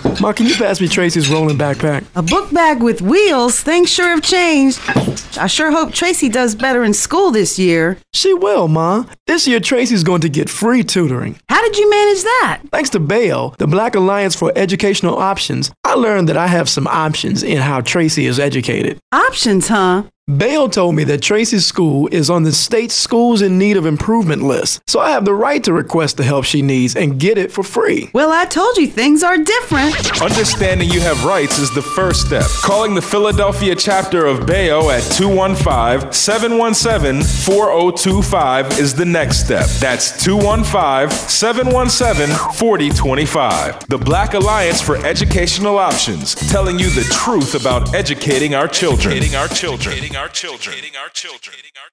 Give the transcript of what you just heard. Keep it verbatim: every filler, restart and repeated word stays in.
Ma, can you pass me Tracy's rolling backpack? A book bag with wheels? Things sure have changed. I sure hope Tracy does better in school this year. She will, Ma. This year, Tracy's going to get free tutoring. How did you manage that? Thanks to BAEO, the Black Alliance for Educational Options, I learned that I have some options in how Tracy is educated. Options, huh? BAEO told me that Tracy's school is on the state's Schools in Need of Improvement list, so I have the right to request the help she needs and get it for free. Well, I told you things are different. Understanding you have rights is the first step. Calling the Philadelphia chapter of BAEO at two one five, seven one seven, four zero two five is the next step. That's two one five, seven one seven, four zero two five. The Black Alliance for Educational Options, telling you the truth about educating our children. Educating our children. Educating our children.